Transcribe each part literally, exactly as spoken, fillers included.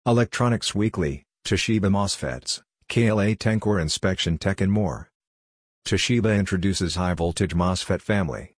Electronics Weekly, Toshiba MOSFETs, K L A Tencor Inspection Tech and more. Toshiba introduces high-voltage MOSFET family.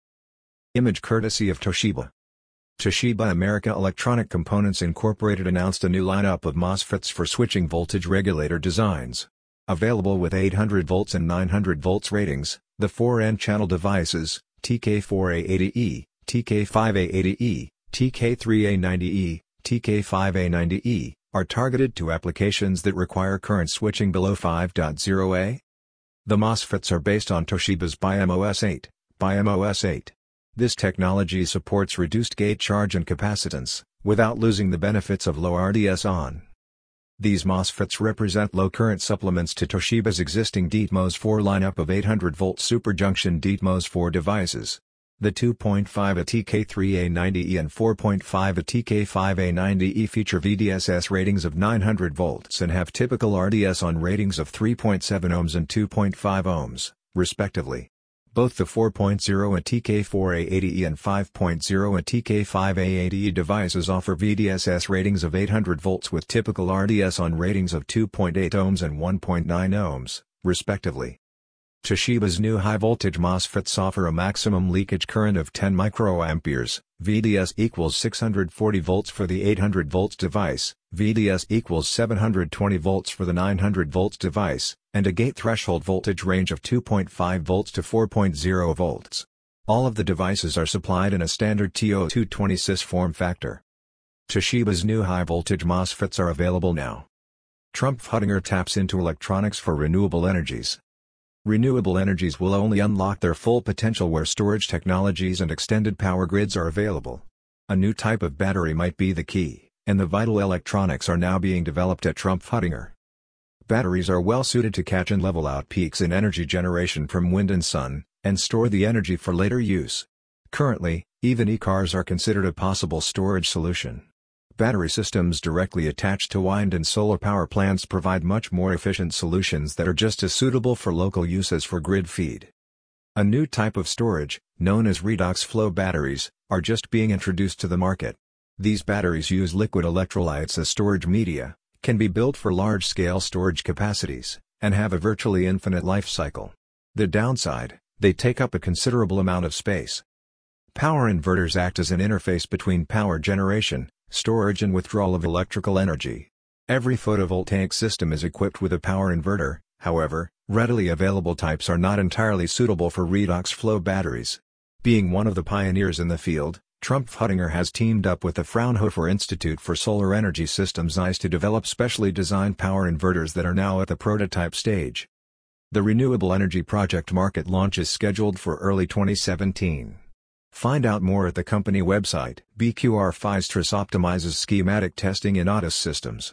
Image courtesy of Toshiba. Toshiba America Electronic Components Incorporated announced a new lineup of MOSFETs for switching voltage regulator designs. Available with eight hundred volts and nine hundred volts ratings, the four N channel devices, T K four A eighty E, T K five A eighty E, T K three A ninety E, T K five A ninety E, are targeted to applications that require current switching below five point zero A. The MOSFETs are based on Toshiba's B I M O S eight, B I M O S eight. This technology supports reduced gate charge and capacitance, without losing the benefits of low R D S on. These MOSFETs represent low-current supplements to Toshiba's existing D T M O S four lineup of eight hundred volt superjunction D T M O S four devices. The two point five A T K three A ninety E and four point five A T K five A ninety E feature V D S S ratings of nine hundred volts and have typical R D S on ratings of three point seven ohms and two point five ohms, respectively. Both the four point zero A T K four A eighty E and five point zero A T K five A eighty E devices offer V D S S ratings of eight hundred volts with typical R D S on ratings of two point eight ohms and one point nine ohms, respectively. Toshiba's new high-voltage MOSFETs offer a maximum leakage current of ten microamperes, V D S equals six hundred forty volts for the eight hundred volts device, V D S equals seven hundred twenty volts for the nine hundred volts device, and a gate threshold voltage range of two point five volts to four point zero volts. All of the devices are supplied in a standard T zero two twenty S I S form factor. Toshiba's new high-voltage MOSFETs are available now. Trumpf-Huttinger taps into electronics for renewable energies. Renewable energies will only unlock their full potential where storage technologies and extended power grids are available. A new type of battery might be the key, and the vital electronics are now being developed at Trumpf-Huttinger. Batteries are well suited to catch and level out peaks in energy generation from wind and sun, and store the energy for later use. Currently, even e-cars are considered a possible storage solution. Battery systems directly attached to wind and solar power plants provide much more efficient solutions that are just as suitable for local use as for grid feed. A new type of storage, known as redox flow batteries, are just being introduced to the market. These batteries use liquid electrolytes as storage media, can be built for large-scale storage capacities, and have a virtually infinite life cycle. The downside, they take up a considerable amount of space. Power inverters act as an interface between power generation, storage and withdrawal of electrical energy. Every photovoltaic system is equipped with a power inverter, however, readily available types are not entirely suitable for redox flow batteries. Being one of the pioneers in the field, Trumpf-Huttinger has teamed up with the Fraunhofer Institute for Solar Energy Systems I C E to develop specially designed power inverters that are now at the prototype stage. The Renewable Energy Project market launch is scheduled for early twenty seventeen. Find out more at the company website. B Q R Phystrus optimizes schematic testing in A D A S systems.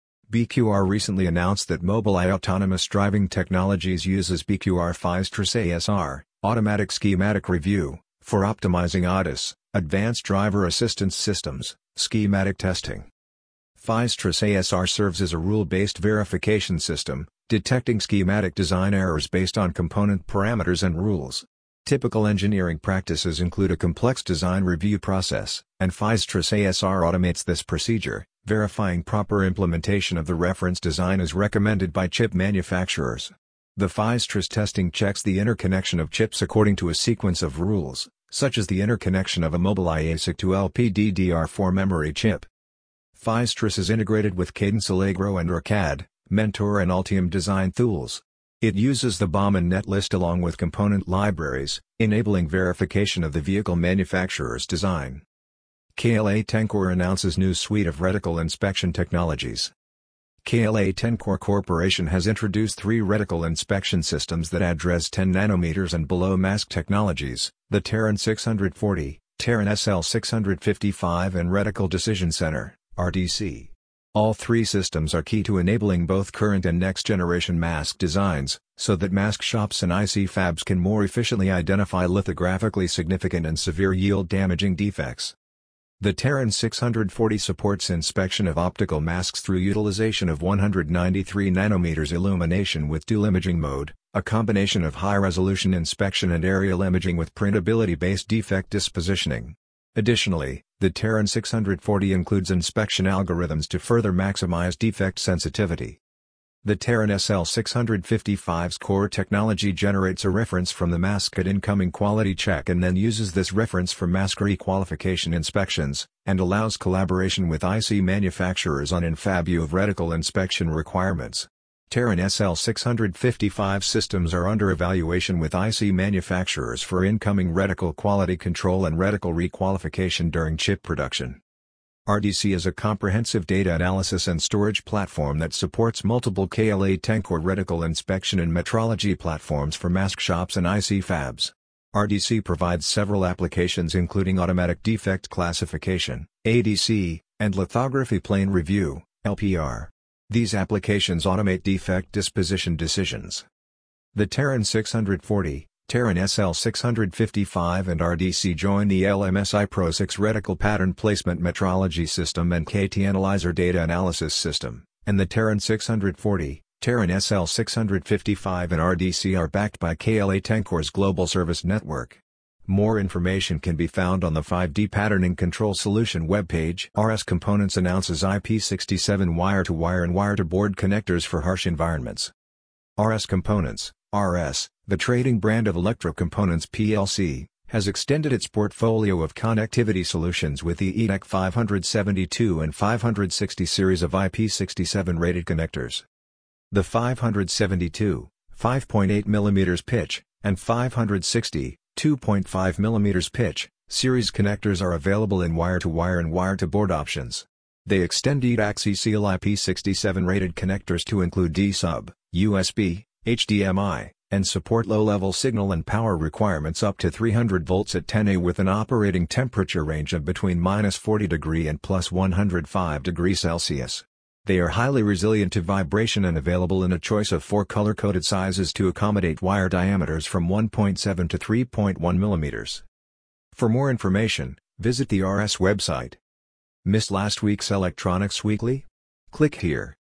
B Q R recently announced that Mobileye Autonomous Driving Technologies uses B Q R Phystrus A S R, Automatic Schematic Review, for optimizing A D A S, Advanced Driver Assistance Systems, schematic testing. Phystrus A S R serves as a rule-based verification system, detecting schematic design errors based on component parameters and rules. Typical engineering practices include a complex design review process, and Phystrus A S R automates this procedure, verifying proper implementation of the reference design as recommended by chip manufacturers. The Phystrus testing checks the interconnection of chips according to a sequence of rules, such as the interconnection of a Mobileye A S I C to L P D D R four memory chip. Phystrus is integrated with Cadence Allegro and Rocad, Mentor and Altium design tools. It uses the B O M and Netlist along with component libraries, enabling verification of the vehicle manufacturer's design. K L A Tencor announces new suite of reticle inspection technologies. K L A Tencor Corporation has introduced three reticle inspection systems that address ten nanometers and below mask technologies, the Terran six forty, Terran S L six fifty-five and Reticle Decision Center, R D C. All three systems are key to enabling both current and next-generation mask designs, so that mask shops and I C fabs can more efficiently identify lithographically significant and severe yield-damaging defects. The Terran six forty supports inspection of optical masks through utilization of one hundred ninety-three nanometers illumination with dual imaging mode, a combination of high-resolution inspection and aerial imaging with printability-based defect dispositioning. Additionally, The Terran six forty includes inspection algorithms to further maximize defect sensitivity. The Terran S L six fifty-five's core technology generates a reference from the mask at incoming quality check and then uses this reference for mask requalification inspections, and allows collaboration with I C manufacturers on in-fab view of reticle inspection requirements. Terran S L six fifty-five systems are under evaluation with I C manufacturers for incoming reticle quality control and reticle requalification during chip production. R D C is a comprehensive data analysis and storage platform that supports multiple K L A ten core reticle inspection and metrology platforms for mask shops and I C fabs. R D C provides several applications including automatic defect classification, A D C, and lithography plane review, L P R. These applications automate defect disposition decisions. The Terran six forty, Terran S L six fifty-five and R D C join the L M S I Pro six Reticle Pattern Placement Metrology System and K T Analyzer Data Analysis System, and the Terran six forty, Terran S L six fifty-five and R D C are backed by K L A ten core's Global Service Network. More information can be found on the five D Patterning Control Solution webpage. R S Components announces I P sixty-seven wire-to-wire and wire-to-board connectors for harsh environments. R S Components, R S, the trading brand of Electro Components P L C, has extended its portfolio of connectivity solutions with the E D E C five seventy-two and five sixty series of I P sixty-seven rated connectors. The five seventy-two, five point eight millimeter pitch, and five sixty, two point five millimeter pitch, series connectors are available in wire-to-wire and wire-to-board options. They extend E D A C E-Seal I P sixty-seven rated connectors to include D-Sub, U S B, H D M I, and support low-level signal and power requirements up to three hundred volts at ten A with an operating temperature range of between minus forty degrees and plus one hundred five degrees Celsius. They are highly resilient to vibration and available in a choice of four color-coded sizes to accommodate wire diameters from one point seven to three point one millimeters. For more information, visit the R S website. Missed last week's Electronics Weekly? Click here.